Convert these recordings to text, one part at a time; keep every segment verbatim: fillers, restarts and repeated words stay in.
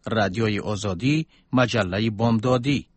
رادیوی آزادی، مجله بامدادی.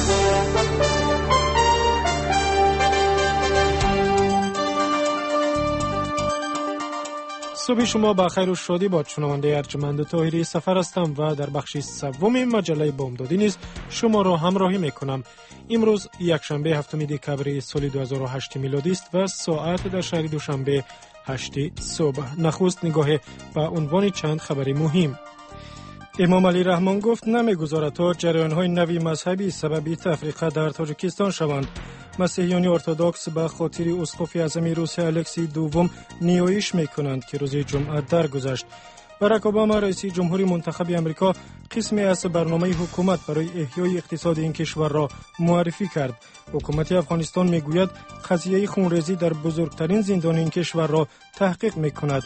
صبح شما با خیر و شادی باد. شنونده ارجمند طاهری سفر هستم و در بخش سوم مجله بامدادی نیز شما را همراهی میکنم. امروز یکشنبه هفتم دکبر سال دو هزار و هشت میلادی است و ساعت در شهر دوشنبه هشت صبح. نخست نگاه به عنوان چند خبر مهم. امام علی رحمان گفت نمیگذارد تا جریان‌های نوی مذهبی سبب تفریقه در تاجیکستان شوند. مسیحیان ارتدوکس به خاطر اسقف اعظم روسیه الکسی دوم نیایش میکنند که روز جمعه درگذشت. باراک اوباما رئیس جمهوری منتخب آمریکا قسمی از برنامه حکومت برای احیای اقتصاد این کشور را معرفی کرد. حکومت افغانستان میگوید قضیه خونریزی در بزرگترین زندان این کشور را تحقیق میکند.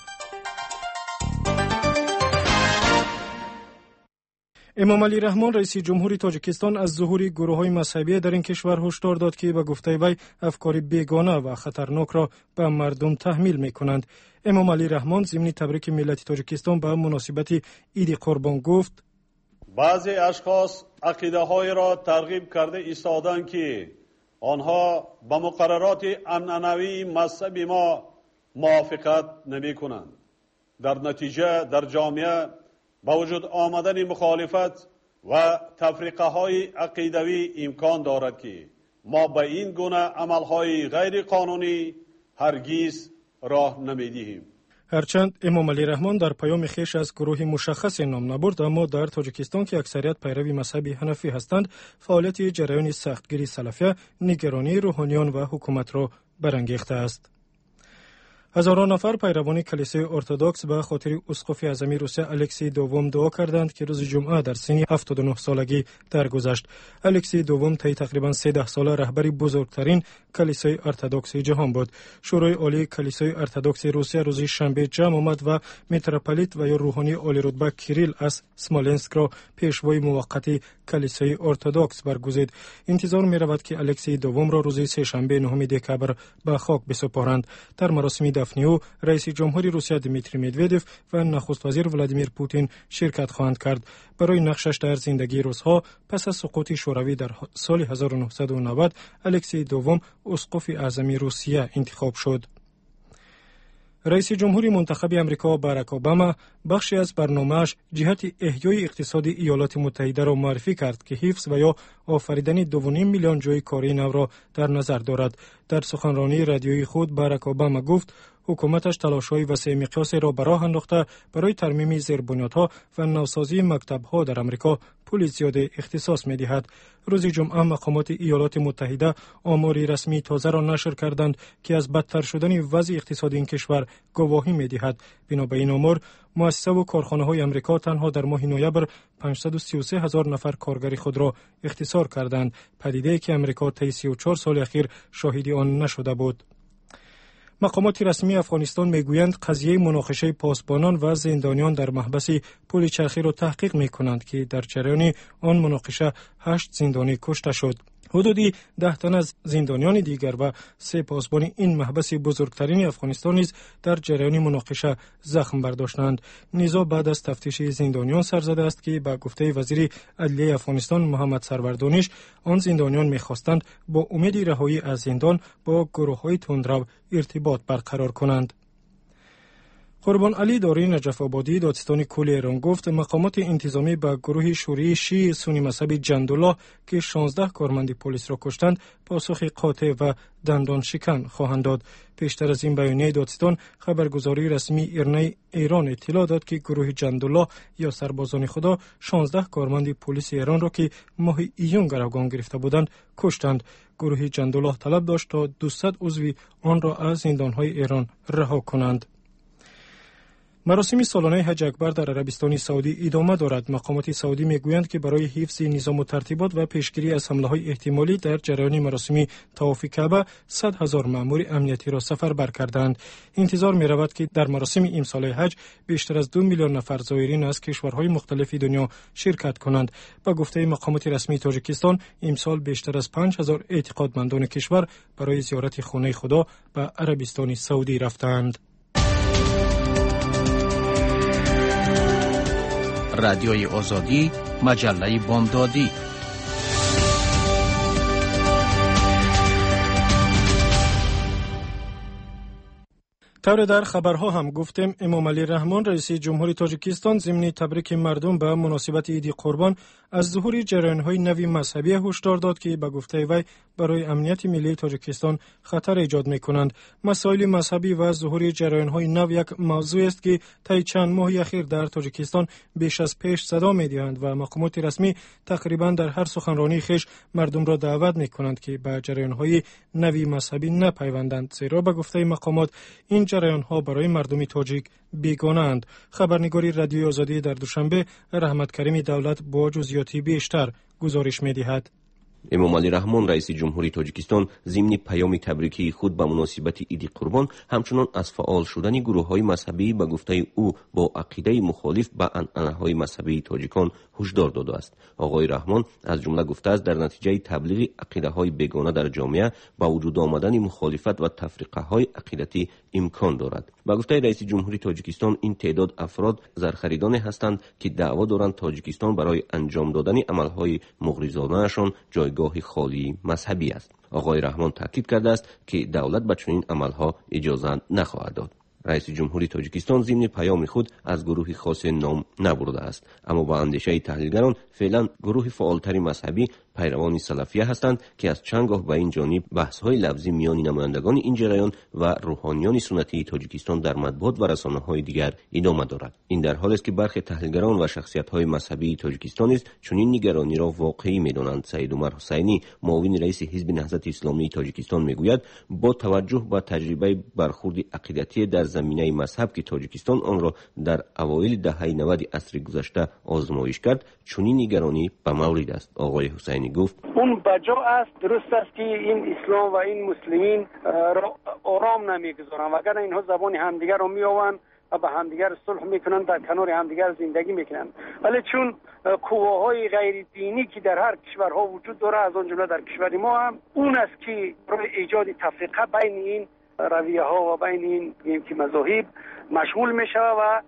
امام علی رحمان رئیس جمهوری تاجیکستان از ظهور گروه‌های مذهبی در این کشور هشدار داد که به گفته وی افکار بیگانه و خطرناک را به مردم تحمیل می‌کنند. امام علی رحمان ضمن تبریک ملت تاجیکستان به مناسبت عید قربان گفت: بعضی اشخاص عقیده‌های را ترغیب کرده ایستادند که آنها با مقررات عنعنوی مذهبی ما موافقت نمی‌کنند. در نتیجه در جامعه با وجود آمدن مخالفت و تفریقه های عقیدوی امکان دارد که ما به این گونه عملهای غیر قانونی هرگز راه نمیدهیم. هرچند امام علی رحمان در پیام خویش از گروه مشخص نام نبرد، اما در تاجیکستان که اکثریت پیروی مذهب حنفی هستند، فعالیت جریان سختگیری سلفیه نگرانی روحانیان و حکومت را برانگیخته است. هزاران نفر پیروان کلیسای ارتدوکس به خاطر اسقف اعظم روسیه الکسی دوم دعا کردند که روز جمعه در سن هفتاد و نه سالگی درگذشت. الکسی دوم طی تقریبا سیزده ساله رهبری بزرگترین کلیسای ارتدوکس جهان بود. شورای عالی کلیسای ارتدوکس روسیه روز شنبه جمع آمد و میتروپولیت و یا روحانی عالی رتبه کیریل از سمولنسک را پیشوای موقت کلیسای ارتدوکس برگزید. انتظار می رود که الکسی دوم را روز سه شنبه نهم دکبر به خاک بسپارند. در مراسم دفن او رئیس جمهوری روسیه دیمیتری مدودوف و نخست وزیر ولادیمیر پوتین شرکت خواهند کرد. برای نقشش در زندگی روس‌ها پس از سقوط شوروی در سال هزار و نهصد و نود الکسی دوم اسقف اعظم روسیه انتخاب شد. رئیس جمهوری منتخب آمریکا باراک اوباما بخشی از برنامه‌اش جهت احیای اقتصاد ایالات متحده را معرفی کرد که حفظ و یا آفریدن دو و نیم میلیون جای کاری نو را در نظر دارد. در سخنرانی رادیویی خود باراک اوباما گفت حکومتش تلاش‌های وسیع مقیاسی را به راه انداخته برای ترمیم زیربنیادها و نوسازی مکتب‌ها در آمریکا پول زیاد اختصاص می‌دهد. روز جمعه مقامات ایالات متحده آماری رسمی تازه را نشر کردند که از بدتر شدن وضع اقتصادی این کشور گواهی می‌دهد. بنا به این آمار مؤسسه و کارخانه‌های آمریکا تنها در ماه نوامبر پانصد و سی و سه هزار نفر کارگر خود را اختصار کردند، پدیده‌ای که آمریکا طی سی و چهار سال اخیر شاهد آن نشده بود. مقامات رسمی افغانستان میگویند قضیه مناقشه پاسبانان و زندانیان در محبس پل چرخی را تحقیق میکنند که در جریان آن مناقشه هشت زندانی کشته شد. حدودی ده تن از زندانیان دیگر و سه پاسبان این محبس بزرگترین افغانستان نیز در جریان مناقشه زخم برداشتند. نزاع بعد از تفتیش زندانیان سر زده است که با گفته وزیر عدلیه افغانستان محمد سرور دانش آن زندانیان می‌خواستند با امید رهایی از زندان با گروه‌های تندرو ارتباط برقرار کنند. قربان علی داری نجف آبادی دادستان کل ایران گفت مقامات انتظامی به گروه شوری شیعه سنی مذهب جندالله که شانزده کارمند پلیس را کشتند پاسخ قاطع و دندان شکن خواهند داد. پیشتر از این بیانیه دادستان خبرگزاری رسمی ایرنای ایران اطلاع داد که گروه جندالله یا سربازان خدا شانزده کارمند پلیس ایران را که ماه ایون گروگان گرفته بودند کشتند. گروه جندالله طلب داشت تا دویست عضو آن را از زندانهای ایران رها کنند. مراسم سالانه حج اکبر در عربستان سعودی ادامه دارد. مقامات سعودی میگویند که برای حفظ نظام و ترتیبات و پیشگیری از حمله‌های احتمالی در جریان مراسم طواف کعبه صد هزار مأمور امنیتی را سفربر کردند. انتظار می‌رود که در مراسم امسال حج بیشتر از دو میلیون نفر زائرین از کشورهای مختلف دنیا شرکت کنند. با گفته مقامات رسمی تاجیکستان امسال بیشتر از پنج هزار اعتقادمندان کشور برای زیارت خانه خدا به عربستان سعودی رفتند. رادیوی آزادی، مجله بامدادی. طور در خبرها هم گفتیم امام علی رحمان رئیس جمهوری تاجیکستان ضمن تبریک مردم به مناسبت عید قربان از ظهور جریان‌های نوی مذهبی هشدار داد که به گفته وی برای امنیت ملی تاجیکستان خطر ایجاد می‌کنند. مسائل مذهبی و ظهور جریان‌های نو یک موضوع است که طی چند ماه اخیر در تاجیکستان بیش از پیش صدا می‌دهند و مقامات رسمی تقریباً در هر سخنرانی خیش مردم را دعوت می‌کنند که به جریان‌های نوی مذهبی نپیوندند، زیرا به گفته مقامات این جریان‌ها برای مردم تاجیک بیگانه اند. خبرنگاری رادیوی آزادی در دوشنبه رحمت کریم دولت با جزئیاتی بیشتر گزارش می‌دهد. امام علی رحمان رئیس جمهوری تاجیکستان ضمن پیام تبریکی خود به مناسبت عید قربان همچنان از فعال شدن گروه‌های مذهبی به گفته او با عقیده مخالف به عنعنه‌های مذهبی تاجیکان هشدار داده است. آقای رحمان از جمله گفته است در نتیجه تبلیغ عقیده‌های بیگانه در جامعه با وجود آمدن مخالفت و تفرقه‌های عقیدتی امکان دارد. به گفته رئیس جمهوری تاجیکستان این تعداد افراد زرخریدان هستند که دعوا دارند تاجیکستان برای انجام دادن عمل‌های مغرضانه‌شان جایگاه خالی مذهبی است. آقای رحمان تاکید کرده است که دولت به چنین عمل‌ها اجازه نخواهد داد. رئیس جمهوری تاجیکستان ضمن پیام خود از گروه خاص نام نبرده است، اما با اندیشه تحلیلگران فعلا گروه فعالتر مذهبی پیروان سلفیه هستند که از چند گاه به این جانب بحث‌های لفظی میان نمایندگان این جریان و روحانیان سنتی تاجیکستان در مطبوعات و رسانه‌های دیگر ادامه دارد. این در حالی است که برخی تحلیلگران و شخصیت‌های مذهبی تاجیکستان نیز چنین نگرانی را واقعی می‌دانند. سید عمر حسینی معاون رئیس حزب نهضت اسلامی تاجیکستان میگوید با توجه به تجربه برخورد عقیدتی در زمینه مذهب که تاجیکستان آن را در اوایل دهه نود عصر گذشته آزمایش کرد، چنین نگرانی به مورد است. آقای حسینی گفت اون بجا است، درست است که این اسلام و این مسلمین را آرام نمیگذارن، وگرنه اینها زبان همدیگر را میآورند و به همدیگر صلح میکنن، در کنار همدیگر زندگی میکنن. ولی چون قواهای غیر دینی که در هر کشورها وجود داره، از آن جمله در کشور ما هم، اون است که برای ایجاد تفریقه بین این رویه ها و بین این که مذاهب مشغول میشه و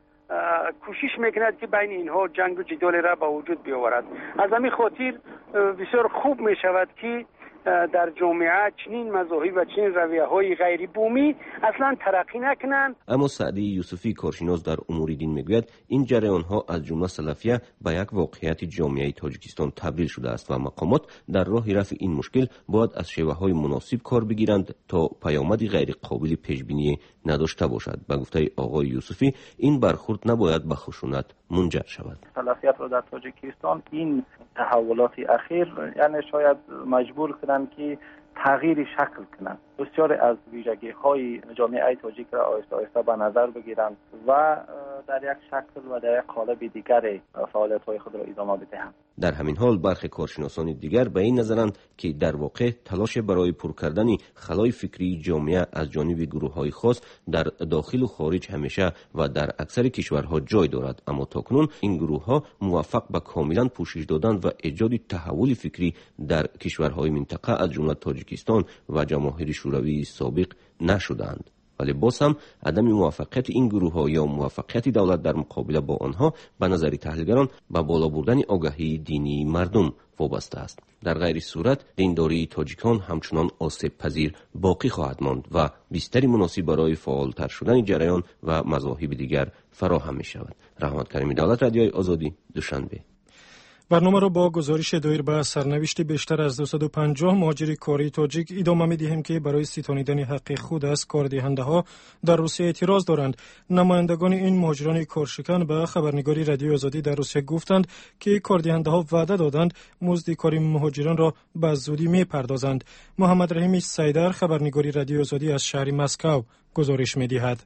کوشش میکند که بین اینها جنگ و جدال را به وجود بیاورد. از همین خاطر بسیار خوب میشود که در جامعه چنین مذاهب و چنین رویه‌های غیر بومی اصلا ترقی نکنند. اما سعدی یوسفی کارشناس در امور دین میگوید این جریان‌ها از جمله سلفیه به یک واقعیت جامعه تاجیکستان تبدیل شده است و مقامات در راه رفع این مشکل باید از شیوه‌های مناسب کار بگیرند تا پیامد غیر قابل پیش‌بینی نداشته باشد. به گفته آقای یوسفی این برخورد نباید به خشونت منجر شود. سلفیت را در تاجیکستان این تحولات اخیر یعنی شاید مجبور کنند که تغییر شکل کنند، بسیار از ویژگی‌های جامعه تاجیک را آهسته آهسته به نظر بگیرند و در یک شکل و در یک قالب دیگر فعالیت‌های خود را ادامه بدهند. در همین حال برخی کارشناسان دیگر به این نظرند که در واقع تلاش برای پر کردن خلای فکری جامعه از جانب گروه‌های خاص در داخل و خارج همیشه و در اکثر کشورها جای دارد، اما تاکنون این گروه‌ها موفق به کاملا پوشش دادن و ایجاد تحول فکری در کشورهای منطقه از جمله تاجیکستان و جماهیر شوروی سابق نشدند. ولی باز هم عدم موفقیت این گروه ها یا موفقیت دولت در مقابله با آنها به نظر تحلیلگران به بالا بردن آگاهی دینی مردم وابسته است. در غیر صورت دینداری تاجیکان همچنان آسیب پذیر باقی خواهد ماند و بستری مناسب برای فعالتر شدن جریان و مذاهب دیگر فراهم می شود. رحمت کریم دولت، رادیوی آزادی، دوشنبه. برنامه را با گزارش دایر به سرنوشت بیشتر از دویست و پنجاه مهاجر کاری تاجیک ادامه می‌دهیم که برای ستانیدن حق خود از کاردهنده‌ها در روسیه اعتراض دارند. نمایندگان این مهاجران کارشکن به خبرنگاری رادیوی آزادی در روسیه گفتند که کاردهنده‌ها وعده دادند مزد کار مهاجران را به زودی می‌پردازند. محمد رحیم سیدر، خبرنگاری رادیوی آزادی از شهر مسکو گزارش می‌دهد.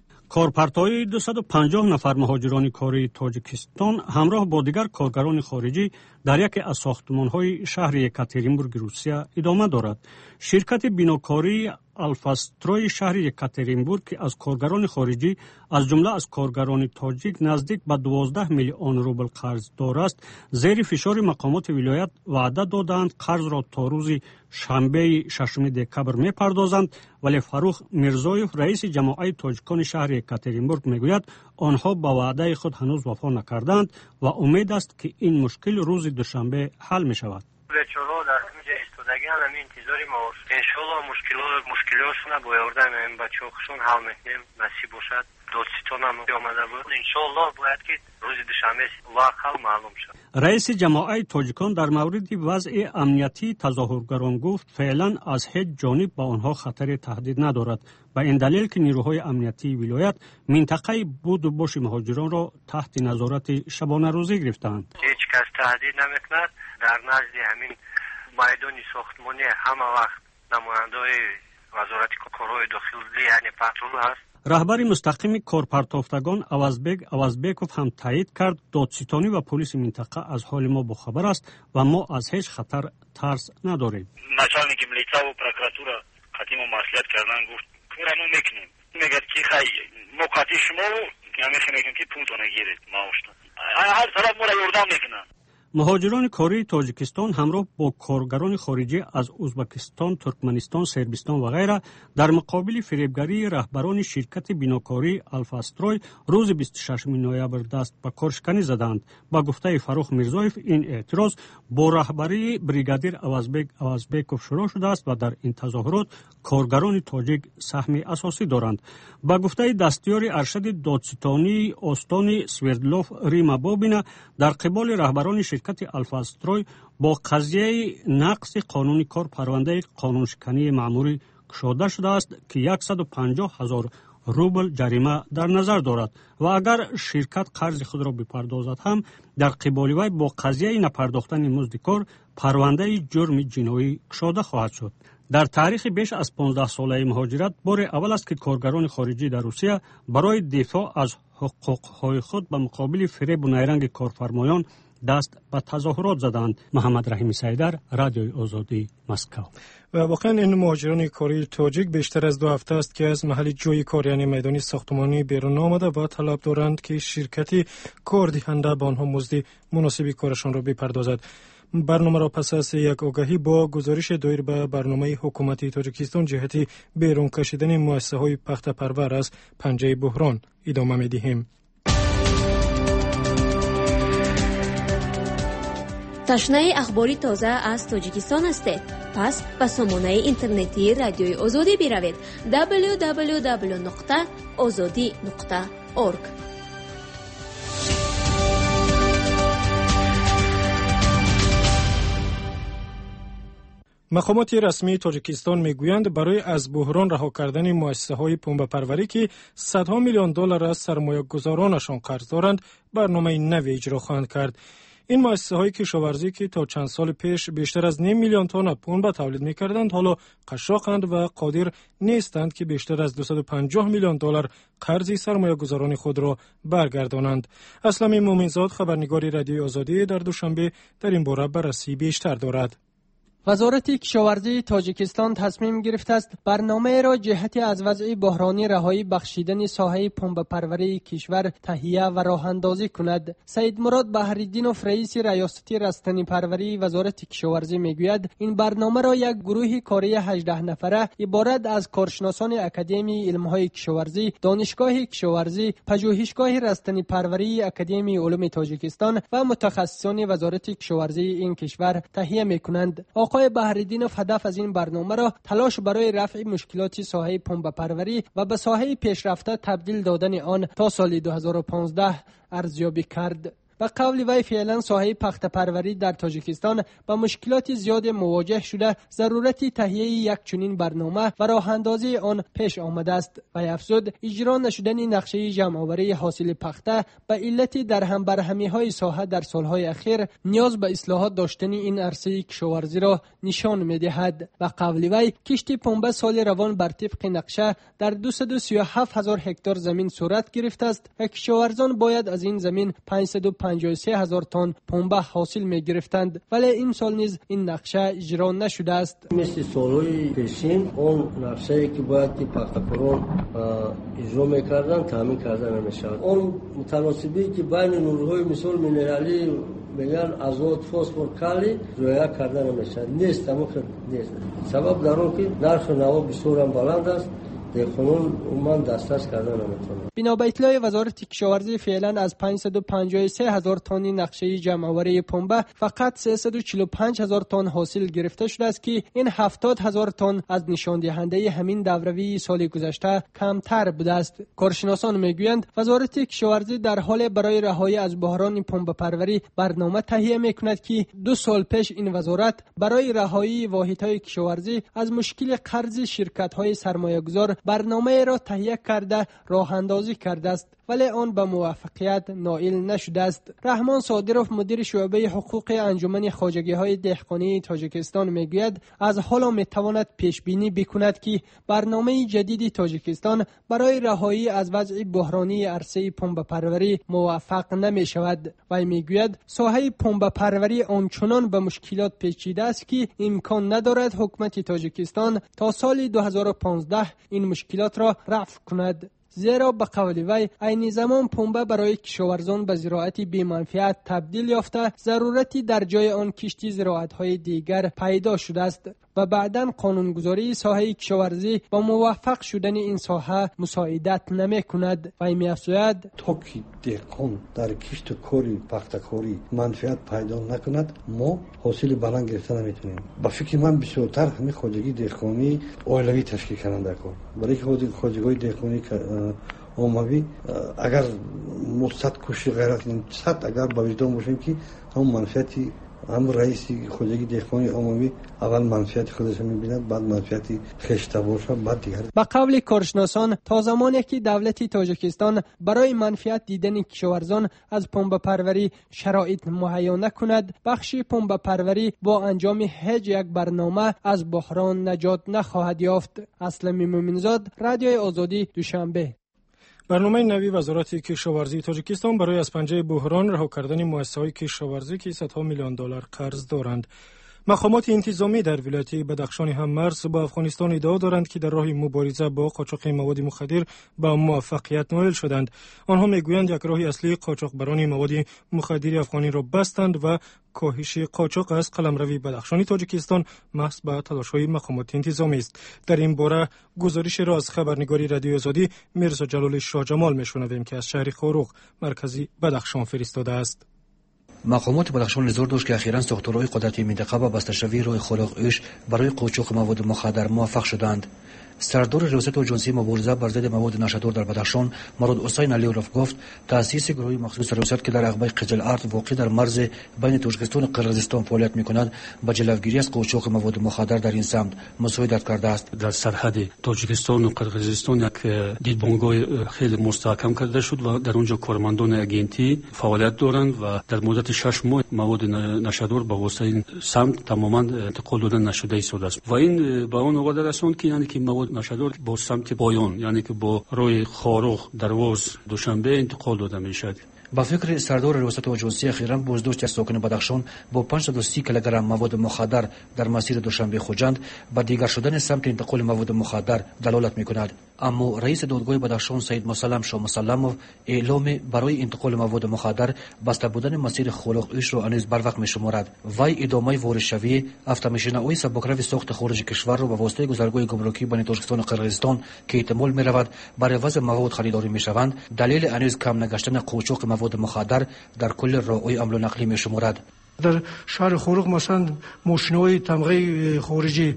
کارپرتای دویست و پنجاه نفر مهاجران کاری تاجیکستان همراه با دیگر کارگران خارجی در یکی از ساختمان‌های شهر یکاترینبورگ روسیه ادامه دارد. شرکت بیناکاری الفاستروی شهر یکاترینبورگ که از کارگران خارجی از جمله از کارگران تاجیک نزدیک به دوازده میلیون روبل قرض دارد، زیر فشار مقامات ولایت وعده دادند قرض را تا روز شنبه ششم دکبر میپردازند، ولی فروخ میرزایف رئیس جماعت تاجیکان شهر یکاترینبورگ میگوید آنها به وعده خود هنوز وفا نکردند و امید است که این مشکل روز دوشنبه حل می شود. بچه‌ها در اینجا ایستادگی همین انتظاری ما است. انشالله مشکلات مشکلاتشون با یاردن این بچه‌هاشون حل میکنیم. نصیب باشد. دوستیتون هم آمده بود. انشالله باید که روز دوشنبه واقعا معلوم شد. رئیس جماعت تاجیکان در مورد وضع امنیتی تظاهرگران گفت فعلا از هیچ جانب با آنها خطر تهدید ندارد. به این دلیل که نیروهای امنیتی ولایت منطقه بود و باش مهاجران را تحت نظارت شبانه روزی گرفتند. هیچ کس تهدید نمیکند. در نزد همین میدان ساختمانی همه وقت نماینده‌های وزارت کارهای داخلی یعنی پترول هست. رهبر مستقیم کارپرتافتگان اوازبگ اوازبکوف هم تایید کرد دادستانی و پلیس منطقه از حال ما باخبر است و ما از هیچ خطر ترس نداریم. начальник милиция و прокуратура хотим маслихат کردن گفت کارمون میکنیم. میگه که خیلی ما قطعی شما همیشه میگیم که پول نگیرید معاشتون. هر طرف ما را یاردم میکنن. مهاجران کاری تاجیکستان همراه با کارگران خارجی از ازبکستان، ترکمنستان، سربستان و غیره در مقابل فریبگری رهبران شرکت بیناکاری الفاستروی روز بیست و ششم نوامبر دست به کارشکنی زدند. با گفته فروخ میرزایف این اعتراض با رهبری بریگادیر اوازبگ اوازبکوف شروع شده است و در این تظاهرات کارگران تاجیک سهم اساسی دارند. با گفته دستیار ارشد دادستانی استان سوردلوف ریما بابینا در قبال رهبران شرکت الفاستروی با قضیه نقض قانون کار پرونده قانونشکنی مأموری گشوده شده است که صد و پنجاه هزار روبل جریمه در نظر دارد و اگر شرکت قرض خود را بپردازد هم در قبال وی با قضیه نپرداختن مزد کار پرونده جرم جنایی گشوده خواهد شد. در تاریخ بیش از پانزده ساله مهاجرت بار اول است که کارگران خارجی در روسیه برای دفاع از حقوق‌های خود به مقابل فریب و نیرنگ کارفرمایان دست به تظاهرات زدند. محمد رحیم سیدر، رادیوی آزادی، مسکو. و واقعا این مهاجران کاری تاجیک بیشتر از دو هفته است که از محل جای کار یعنی میدان ساختمانی بیرون آمده و طلب دارند که شرکتی کار دهنده به آنها مزد مناسب کارشان را بپردازد. برنامه را پس از یک آگهی با گزارش دایر به برنامه حکومتی تاجیکستان جهت بیرون کشیدن مؤسسه‌های پخت پرور از پنجه بحران ادامه می‌دهیم. تشنه اخباری تازه از تاجیکستان هستید؟ پس به سامانه اینترنتی رادیوی آزادی بروید دبلیو دبلیو دبلیو نقطه آزادی نقطه اورگ. مقامات رسمی تاجیکستان میگویند برای از بحران رها کردن مؤسسه‌های پنبه پروری که صدها میلیون دلار از سرمایه‌گذارانشان قرض دارند برنامه نوی اجرا خواهند کرد. این مؤسسه‌های کشاورزی که تا چند سال پیش بیشتر از نیم میلیون تن پنبه تولید می‌کردند حالا قشاقند و قادر نیستند که بیشتر از دویست و پنجاه میلیون دلار قرض سرمایه‌گذاران خود را برگردانند. اسلام مومنزاد خبرنگار رادیوی آزادی در دوشنبه در این باره بررسی بیشتر دارد. وزارت کشاورزی تاجیکستان تصمیم گرفته است برنامه را جهت از وضع بحرانی رهایی بخشیدن ساحه پنبه پروری کشور تهیه و راه اندازی کند. سید مراد بحرالدینوف رئیس ریاستی رستنی پروری وزارت کشاورزی میگوید این برنامه را یک گروه کاری هجده نفره عبارت از کارشناسان اکادمی علمهای کشاورزی، دانشگاه کشاورزی، پژوهشگاه رستنی پروری اکادمی علوم تاجیکستان و متخصصان وزارت کشاورزی این کشور تهیه میکنند. آقای بحرالدینوف هدف از این برنامه را تلاش برای رفع مشکلات ساحه پنبه پروری و به ساحه پیشرفته تبدیل دادن آن تا سال دو هزار و پانزده ارزیابی کرد. به قول وی فعلا ساحه پخت پروری در تاجیکستان با مشکلات زیاد مواجه شده ضرورت تهیه یک چنین برنامه و راه اندازی آن پیش آمده است. و افزود اجرا نشدن نقشه جمع آوری حاصل پخته به علت در هم برهمی های ساحه در سالهای اخیر نیاز به اصلاحات داشتن این عرصه کشاورزی را نشان می‌دهد. و قول وی کشت پنبه سال روان بر طبق نقشه در دویست و سی و هفت هزار هکتار زمین صورت گرفته است و کشاورزان باید از این زمین پانصد و پنجاه و سه هزار تن پنبه حاصل می گرفتند، ولی این سال نیز این نقشه اجرا نشده است. مثل سالهای پیشین اون نقشه‌ای که باید که پختکاران اجرا میکردن تامین کردن نمیشود. اون متناسبی که بین نورهای مثل مینرالی میگن ازوت فسفر کالی رویا کردن نمیشود. نیست، اما نیست. سبب در اون که نرخ نوا بسیار بلند است. دهقانان عموما دسترس کردن نمیتونن. بنا به اطلاع وزارت کشاورزی فعلا از پانصد و پنجاه و سه هزار تن نقشه جمع‌آوری پنبه فقط سیصد و چهل و پنج هزار تن حاصل گرفته شده است که این هفتاد هزار تن از نشان دهنده همین دوروی سال گذشته کمتر بوده است. کارشناسان میگویند وزارت کشاورزی در حال برای رهایی از بحران پنبه پروری برنامه تهیه میکند که دو سال پیش این وزارت برای رهایی واحدهای کشاورزی از مشکل قرض شرکت‌های سرمایه‌گذار برنامه را تهیه کرده راه اندازی کرده است، ولی آن به موفقیت نائل نشده است. رحمان صادروف مدیر شعبه حقوق انجمن خواجگی‌های دهقانی تاجیکستان میگوید از حالا میتواند پیش بینی بکند که برنامه جدید تاجیکستان برای رهایی از وضع بحرانی عرصه پنبه پروری موفق نمی شود. و میگوید ساحه پنبه پروری آنچنان به مشکلات پیچیده است که امکان ندارد حکومت تاجیکستان تا سال دو هزار و پانزده این مشکلات را رفع کند. زیرا به قول وی عین زمان پنبه برای کشاورزان به زراعت بی منفعت تبدیل یافته، ضرورتی در جای آن کشتی زراعت‌های دیگر پیدا شده است و بعداً قانونگذاری ساحه کشاورزی با موفق شدن این ساحه مساعدت نمی کند. و می افزاید تا که دهقان در کشت و کاری پختکاری منفعت پیدا نکند ما حاصل بلند گرفتن نمیتونیم. با فکر من بسیارتر همین خواجگی دهقانی اولوی تشکیل کننده کن، برای که خواجگی دهقانی عمومی اگر مصد کوشش غیرت صد اگر با وجدان باشیم که هم منفعتی هم رئیسی خواجگی دهقانی عمومی اول منفعت خودش می‌بیند، بعد منفعتی خشته باشه، بعد دیگر. با قول کارشناسان تا زمانی که دولت تاجیکستان برای منفعت دیدن کشاورزان از پنبه پروری شرایط مهیا نکند، بخش پنبه پروری با انجام هیچ یک برنامه از بحران نجات نخواهد یافت. اسلمی مومنزاد، رادیوی آزادی، دوشنبه. برنامه نوی وزارت کشاورزی تاجیکستان برای از پنجه بحران رها کردن مؤسسه‌های کشاورزی که صدها میلیون دلار قرض دارند. مقامات انتظامی در ولایت بدخشان هم مرز با افغانستان ادعا دارند که در راه مبارزه با قاچاق مواد مخدر به موفقیت نائل شدند. آنها میگویند یک راه اصلی قاچاقبران مواد مخدر افغانی را بستند و کاهش قاچاق از قلمروی بدخشانی تاجیکستان محض به تلاش‌های مقامات انتظامی است. در این باره گزارش را از خبرنگاری رادیوی آزادی میرزا جلال شاه جمال میشنویم که از شهر خاروق مرکزی بدخشان فرستاده است. مقامات بدخشان نظر داشت که اخیراً ساختارهای قدرتی منطقه با بسته‌شوی راه خلاق-عش برای قاچاق مواد مخدر موفق شدند. سردار ریاست اجنسی مبارزه بر ضد مواد نشه‌دار در بدخشان مراد حسین علیوروف گفت تأسیس گروه مخصوص ریاست که در عقبه قزل ارد واقع در مرز بین تاجیکستان و قرقیزستان فعالیت می‌کند با جلوگیری از قاچاق مواد مخدر در این سمت مساعدت کرده است. در سرحد تاجیکستان و قرقیزستان یک دیدبانگاه خیلی مستحکم کرده شد و در اونجا کارمندان اگنتی فعالیت دارند و در مدت شش ماه مواد نشه‌دار به واسطه این سمت تماما انتقال دادن نشده ایستاده است و این به اون اوقات رسوند که یعنی که مواد نشه‌دار با سمت پایان یعنی که با روی خاروق درواز دوشنبه انتقال داده میشد. با فکر سردار ریاست اجنسی اخیراً بازداشت از ساکن بدخشان با پانصد و سی کیلوگرم مواد مخدر در مسیر دوشنبه خوجند با دیگر شدن سمت انتقال مواد مخدر دلالت می‌کند. اما رئیس دادگاه بدخشان سید مسلم شاه مسلموف اعلام برای انتقال مواد مخدر بسته بودن مسیر خلاق-عش را هنوز بر وقت می‌شمارد. وی ادامه وارشوی افتا-ماشین‌های سبکروی ساخت خارج کشور را به واسطه گذرگاه گمرکی بین تاجیکستان و قرقیزستان که احتمال می‌رود برای وضع مواد خریداری می‌شوند دلیل هنوز کم نگشتن قاچاق مواد مخدر در کل راه‌های حمل و نقل می‌شمارد. در شهر خاروق مثلا ماشین‌های تمغه خارجی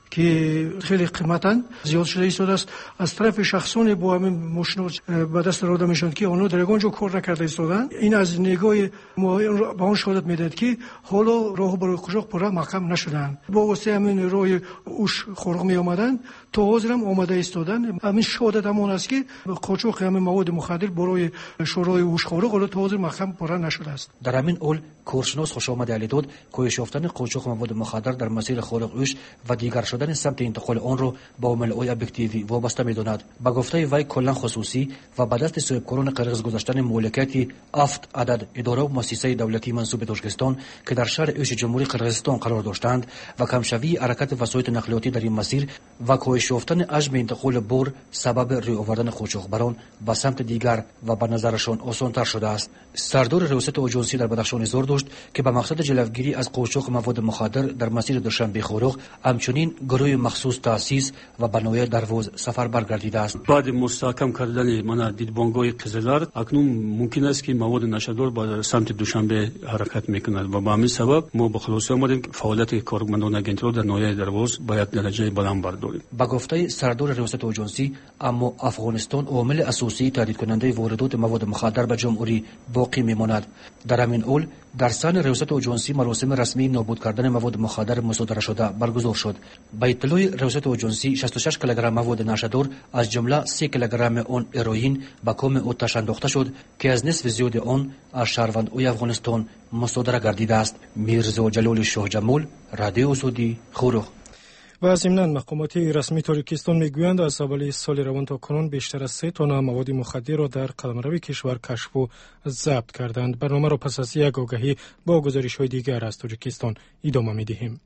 که خیلی قیمتاً زیاد شده ایستاده است از طرف شخصان با همین ماشینا به دست داده میشوند که آنها در اونجا کار نکرده ایستادن. این از نگاه ما به آن شهادت میدهد که حالا راه برای قاچاق پورا محکم نشدن. با واسطه همین راه اوش خاروق می آمدن تا حاضر هم آمده ایستادن. همین شهادت همون است که قاچاق همین مواد مخدر برای شورای اوش خاروق حالا تا حاضر محکم پورا نشده است. در همین اول کارشناس خوش آمد علی داد کاهش یافتن قاچاق مواد مخدر در مسیر خاروق اوش و دیگر شدن سمت انتقال آن را با عامل‌های ابجکتیوی وابسته می‌داند. با گفته وی کلا خصوصی و به دست صاحبکاران قرغیز گذاشتن مالکیت هفت عدد اداره و مؤسسه دولتی منسوب به تاجیکستان که در شهر اوش جمهوری قرغیزستان قرار داشتند و کمشوی حرکت وسایط نقلیاتی در این مسیر و کاهش یافتن حجم انتقال بار سبب روی آوردن قاچاقبران به سمت دیگر و به نظرشان آسان‌تر شده است. سردار ریاست آژانسی در بدخشان اظهار داشت که به مقصد جلوگیری از قاچاق مواد مخدر در مسیر دوشنبه خوراق همچنین گروه مخصوص تأسیس و به نوع درواز سفر برگردیده است. بعد مستحکم کردن من دیدبانگاه قزلار اکنون ممکن است که مواد نشه‌دار به سمت دوشنبه حرکت میکند و به همین سبب ما به خلاصه آمدیم فعالیت کارمندان اگنتور در نوع درواز باید درجه بلند برداریم. با گفته سردار ریاست آژانسی اما افغانستان عامل اساسی تهدید کننده واردات مواد مخدر به جمهوری باقی میماند. در همین حال در سن ریاست آژانسی مراسم رسمی نابود کردن مواد مخدر مصادره شده برگزار شد. با اطلاع ریاست آژانسی شصت و شش کیلوگرم مواد نشه‌دار از جمله سه کیلوگرم آن هروئین به کام آتش انداخته شد که از نصف زیاد آن از شهروندان افغانستان مصادره گردیده است. میرزا جلال شاه جمال، رادیو آزادی، خوروغ. و ضمناً مقامات رسمی تاجیکستان میگویند از اول سال روان تا کنون بیشتر از سه تن مواد مخدر را در قلمرو کشور کشف و ضبط کردند. برنامه را پس از یک آگهی با گزارش‌های دیگر از تاجیکستان ادامه می‌دهیم.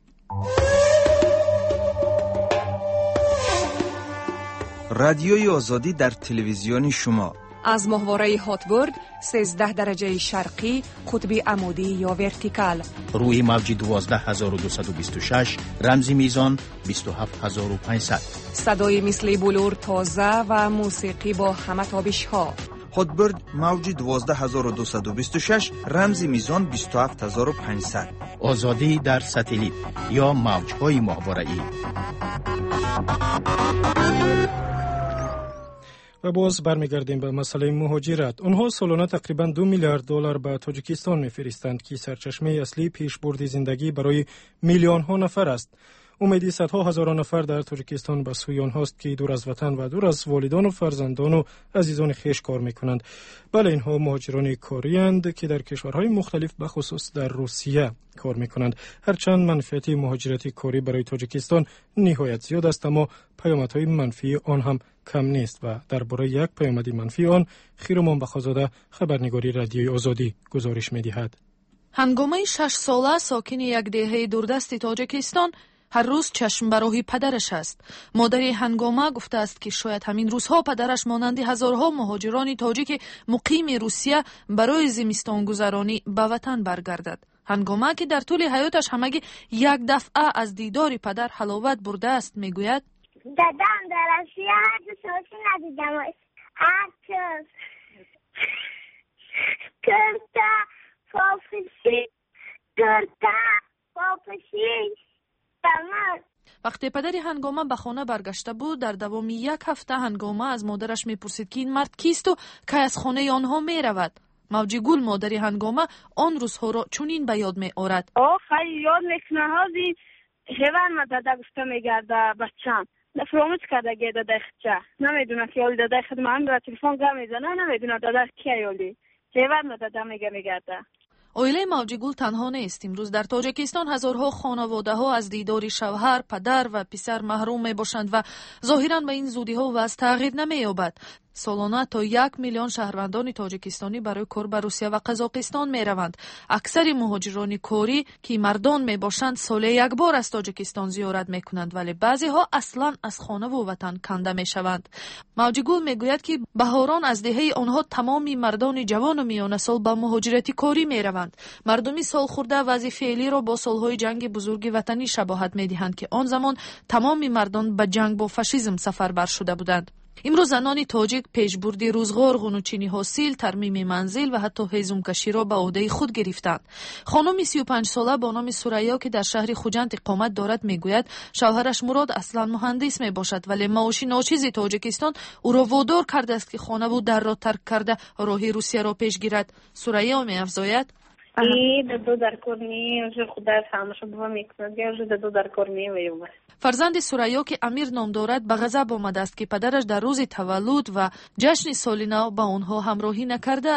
رادیوی آزادی در تلویزیون شما از ماهواره هاتبورد سیزده درجه شرقی قطب عمودی یا ورتیکال روی موج دوازده هزار و دویست و بیست و شش رمزی میزان بیست و هفت هزار و پانصد صدای مثل بلور تازه و موسیقی با همه تابش ها. هاتبورد موج دوازده هزار و دویست و بیست و شش رمزی میزان بیست و هفت هزار و پانصد. آزادی در ساتلیت یا موج‌های ماهواره‌ای. و باز برمیگردیم به مسئله مهاجرت. آنها سالانه تقریبا دو میلیارد دلار به تاجیکستان میفرستند که سرچشمه اصلی پیشبرد زندگی برای میلیون ها نفر است. امیدی صدها هزاران نفر در تاجیکستان به سوی آنهاست که دور از وطن و دور از والدان و فرزندان و عزیزان خویش کار میکنند. بله، اینها مهاجران کاری اند که در کشورهای مختلف به خصوص در روسیه کار میکنند. هرچند منفعت مهاجرت کاری برای تاجیکستان نهایت زیاد است، اما پیامدهای منفی آن هم کم نیست و درباره یک پیامد منفی آن خیرمان بخازاده خبرنگاری رادیوی آزادی گزارش میدهد. هنگامه شش ساله ساکن یک دهه دوردست تاجیکستان هر روز چشم به راه پدرش است. مادر هنگامه گفته است که شاید همین روزها پدرش مانند هزارها مهاجران تاجیک مقیم روسیه برای زمستان گذرانی به وطن برگردد. هنگامه که در طول حیاتش همگی یک دفعه از دیدار پدر حلاوت برده است میگوید دادم در روسیه هر دو ساعتی ندیدم هر چیز کرتا فافشی کرتا فافشی وقتی پدر هنگامه به خانه برگشته بود، در دوام یک هفته هنگامه از مادرش میپرسید که این مرد کیست و که از خانه آنها میرود. موجی گل مادر هنگامه آن روزها را چنین به یاد میآورد. آه خیلی یاد میکنه هازی هیوان ما داده گفته میگرده بچم فراموش کرده گه داده خچه نمیدونه که یال داده خود من را تلفن گم میزنه نمیدونه داده که یالی هیوان ما داده میگه میگرده. اویله موجیگول تنها نیست. امروز در تاجیکستان هزارها خانواده ها از دیدار شوهر، پدر و پسر محروم می باشند و ظاهراً به این زودی ها وضع تغییر نمی یابد. سالانه تا یک میلیون شهروندان تاجیکستانی برای کار به روسیه و قزاقستان می روند. اکثر مهاجران کاری که مردان می باشند سال یک بار از تاجیکستان زیارت می کنند، ولی بعضی ها اصلاً از خانه و وطن کنده می شوند. موجیگول می گوید که بهاران از دهه آنها تمامی مردان جوان و میانه سال به مهاجرت کاری می روند. مردمی سال خورده وضع فعلی را با سالهای جنگ بزرگ وطنی شباهت می دهند که آن زمان تمامی مردان به جنگ با فاشیسم سفربر شده بودند. امروز زنان تاجیک پیشبرد روزگار، قنوچینی حاصل، ترمیم منزل و حتی هیزم کشی را به عهده خود گرفتند. خانم سی و پنج ساله با نام سوریا که در شهر خوجند اقامت دارد میگوید شوهرش مراد اصلا مهندس می باشد، ولی معاشی ناچیز تاجیکستان او را وادار کرده است که خانه و در را ترک کرده راه روسیه را پیش گیرد. سوریا می افزاید ای دو در کورنی جو خدا فهمش بو میکنه جو دو در کورنی ویومه. فرزند سوریا که امیر نام دارد به غضب آمده است که پدرش در روز تولد و جشن سال نو با آنها همراهی نکرده است.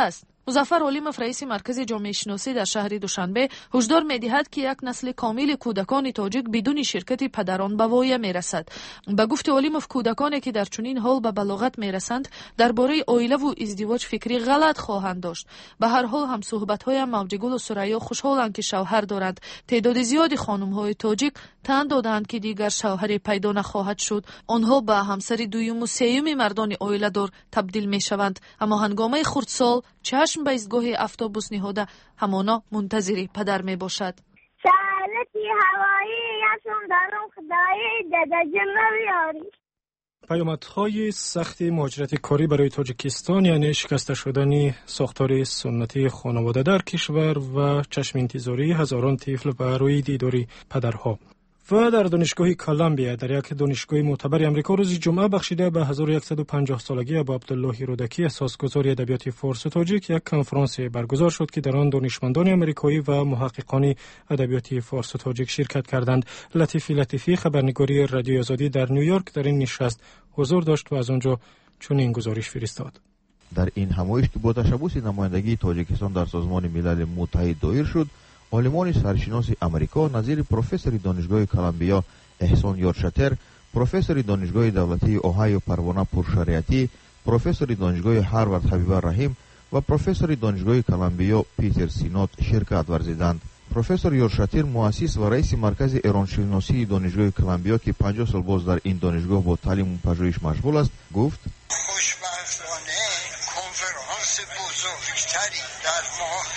مظفر علیمов رئیس مرکز جامعه شناسی در شهر دوشنبه هشدار می‌دهد که یک نسل کامل کودکان تاجیک بدون شرکت پدران به واقع می‌رسد. به گفت علیمов کودکانی که در چنین حال به بلاغت می‌رسند درباره عائله و ازدواج فکری غلط خواهند داشت. به هر حال هم صحبت‌های موجیگل و سریا خوشحالند که شوهر دارند. تعداد زیادی خانم‌های تاجیک تن دادند که دیگر شوهری پیدا نخواهد شد. آنها به همسر دوم و سوم مردان عائله دار تبدیل می‌شوند. اما هنگامه خردسال چشم به ایستگاه اتوبوس نهاده همانا منتظر پدر می باشد. سالتی هوایی یسون دارم خدایی دادا جمع پیامدهای سخت مهاجرت کاری برای تاجیکستان یعنی شکسته شدن ساختار سنتی خانواده در کشور و چشم انتظاری هزاران طفل برای دیدار پدرها. و در دانشگاه کلمبیا در یک دانشگاه معتبر آمریکا روز جمعه بخشیده به هزار و صد و پنجاه سالگی ابو عبدالله رودکی اساسگذار ادبیات فارس تاجیک یک کنفرانس برگزار شد که در آن دانشمندان آمریکایی و محققان ادبیات فارس تاجیک شرکت کردند. لطیفی لطیفی خبرنگاری رادیوی آزادی در نیویورک در این نشست حضور داشت و از آنجا چنین گزارش فرستاد. در این همایش که با تشبث نمایندگی تاجیکستان در سازمان ملل متحد دایر شد، عالمان سرشناس امریکا نظیر پروفسور دانشگاه کلمبیا احسان یارشتر، پروفسور دانشگاه دولتی اوهایو پروانه پرشریعتی، پروفسور دانشگاه هاروارد حبیبه رحیم و پروفسور دانشگاه کلمبیا پیتر سینات شرکت ورزیدند. پروفسور یارشتر مؤسس و رئیس مرکز ایرانشناسی دانشگاه کلمبیا که پنجاه سال باز در این دانشگاه با تعلیم و پژوهش مشغول است گفت: خوشبختانه کنفرانس بزرگتری در ماه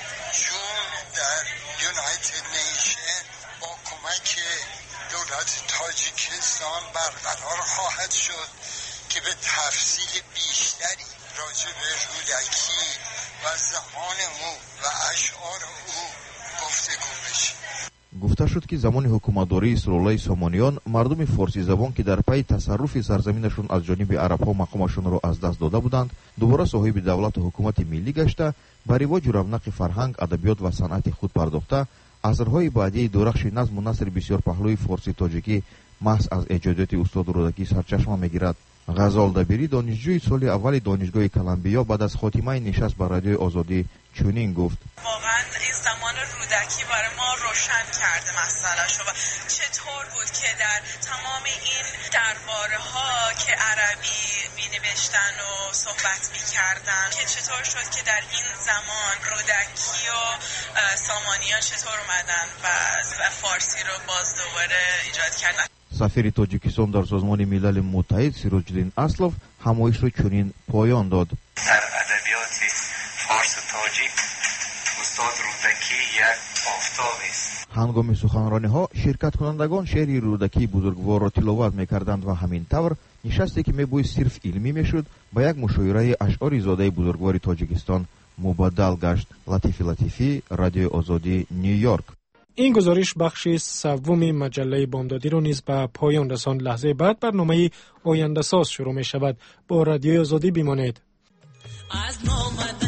جون در یونایتد نیشن با کمک دولت تاجیکستان برقرار خواهد شد که به تفصیل بیشتری راجع به رودکی و زمان او و اشعار او گفتگو بشه. گفته شد که زمان حکومتداری اسرائیل سامانیان مردم فارسی زبان که در پی تصرف سرزمینشون از جانب عرب‌ها مقامشون را از دست داده بودند دوباره صاحب دولت و حکومت ملی گشته با رواج و رونق فرهنگ، ادبیات و صنعت خود پرداخته عصرهای بعدی درخش نظم و نثر بسیار پهلوی فارسی تاجیکی محض از ایجادات استاد رودکی سرچشمه میگیرد. غزال دبیری دانشجوی سال اول دانشگاه کلمبیا بعد از خاتمه نشست با رادیوی آزادی چنین گفت: واقعا این زمان رودکی برای ما روشن کرده مسئله‌شو و چطور بود که در تمام این درباره ها که عربی می‌نوشتن و صحبت می‌کردن که چطور شد که در این زمان رودکی و سامانیان چطور اومدن و فارسی رو باز دوباره ایجاد کردن. سفیر تاجیکستان در سازمان ملل متحد سیروجدین اسلوف همایش را چنین پایان داد: در ادبیات فارس تاجیک استاد رودکی یک آفتاب است. هنگام سخنرانی ها شرکت کنندگان شعر رودکی بزرگوار را تلاوت میکردند و همین طور نشستی که میباید صرف علمی میشد با یک مشاوره اشعار زاده بزرگوار تاجیکستان مبدل گشت. لطیفی لطیفی، رادیو آزادی، نیویورک. این گزارش بخش سوم مجله بامدادی را نیز به پایان رساند. لحظه بعد برنامه آینده ساز شروع می شود. با رادیو آزادی بمانید.